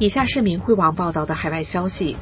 以下是明慧网报道的海外消息，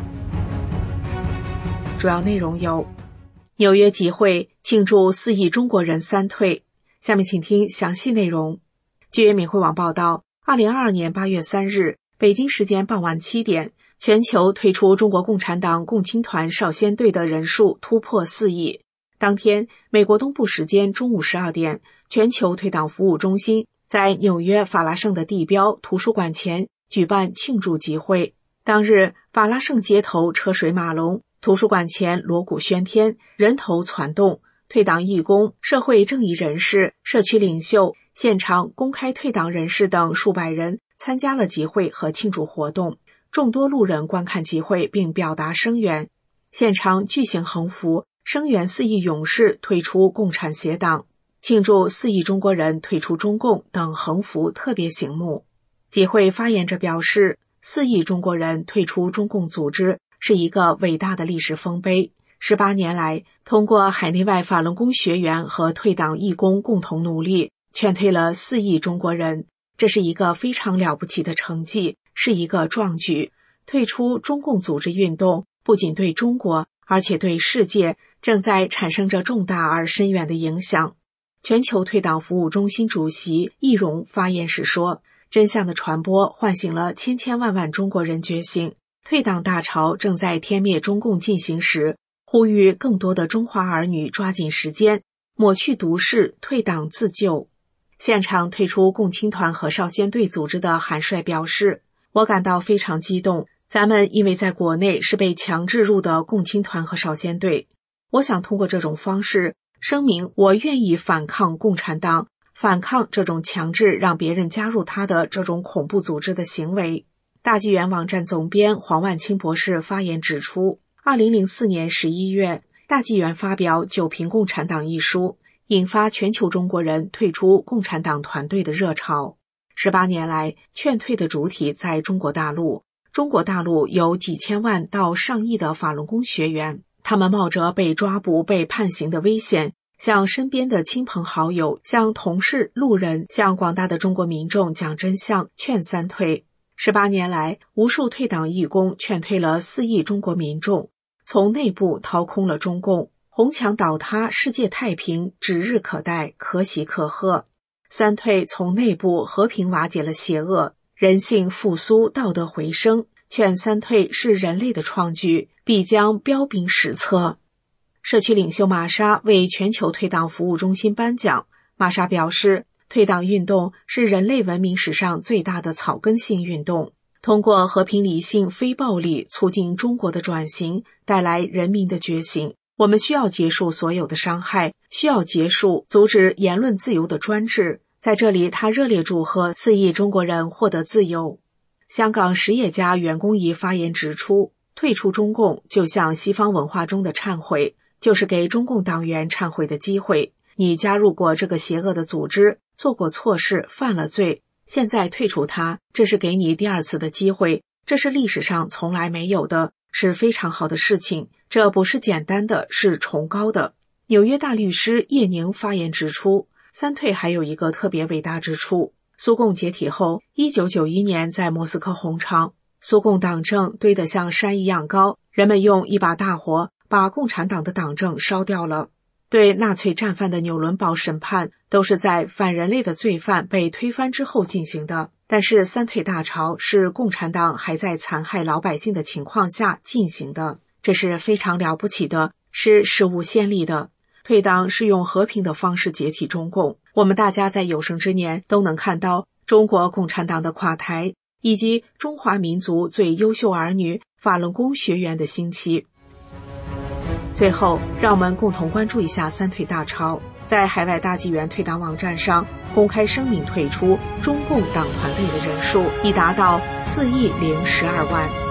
主要内容有：纽约集会庆祝4亿中国人三退。下面请听详细内容。据明慧网报道，2022年8月3日，北京时间傍晚7点，全球退出中国共产党共青团少先队的人数突破4亿。当天，美国东部时间中午12点，全球退党服务中心在纽约法拉盛的地标图书馆前举办庆祝集会。当日，法拉盛街头车水马龙，图书馆前锣鼓喧天，人头攒动，退党义工、社会正义人士、社区领袖、现场公开退党人士等数百人参加了集会和庆祝活动。众多路人观看集会并表达声援，现场巨型横幅声援4亿勇士退出共产协党，庆祝4亿中国人退出中共等横幅特别醒目。集会发言者表示，4亿中国人退出中共组织是一个伟大的历史丰碑。18年来，通过海内外法轮功学员和退党义工共同努力，劝退了4亿中国人，这是一个非常了不起的成绩，是一个壮举。退出中共组织运动不仅对中国，而且对世界正在产生着重大而深远的影响。全球退党服务中心主席易荣发言时说，真相的传播唤醒了千千万万中国人觉醒，退党大潮正在天灭中共进行时，呼吁更多的中华儿女抓紧时间，抹去毒誓，退党自救。现场退出共青团和少先队组织的韩帅表示，我感到非常激动，咱们因为在国内是被强制入的共青团和少先队，我想通过这种方式声明我愿意反抗共产党，反抗这种强制让别人加入他的这种恐怖组织的行为。大纪元网站总编黄万清博士发言指出，2004年11月，大纪元发表《九评共产党》一书，引发全球中国人退出共产党团队的热潮。18年来，劝退的主体在中国大陆。中国大陆有几千万到上亿的法轮功学员，他们冒着被抓捕、被判刑的危险，向身边的亲朋好友、向同事、路人、向广大的中国民众讲真相，劝三退。18年来，无数退党义工劝退了4亿中国民众，从内部掏空了中共，红墙倒塌，世界太平指日可待，可喜可贺。三退从内部和平瓦解了邪恶，人性复苏，道德回升，劝三退是人类的创举，必将彪炳史册。社区领袖玛莎为全球退党服务中心颁奖。玛莎表示，退党运动是人类文明史上最大的草根性运动，通过和平理性非暴力促进中国的转型，带来人民的觉醒。我们需要结束所有的伤害，需要结束阻止言论自由的专制。在这里，他热烈祝贺4亿中国人获得自由。香港实业家袁公仪发言指出，退出中共就像西方文化中的忏悔，就是给中共党员忏悔的机会。你加入过这个邪恶的组织，做过错事，犯了罪，现在退出它，这是给你第2次的机会，这是历史上从来没有的，是非常好的事情，这不是简单的，是崇高的。纽约大律师叶宁发言指出，三退还有一个特别伟大之处。苏共解体后，1991年在莫斯科红场，苏共党证堆得像山一样高，人们用一把大火把共产党的党证烧掉了。对纳粹战犯的纽伦堡审判都是在反人类的罪犯被推翻之后进行的，但是三退大潮是共产党还在残害老百姓的情况下进行的，这是非常了不起的，是史无先例的。退党是用和平的方式解体中共，我们大家在有生之年都能看到中国共产党的垮台，以及中华民族最优秀儿女法轮功学员的兴起。最后，让我们共同关注一下三退大潮。在海外大纪元退党网站上公开声明退出中共党团队的人数已达到4亿012万。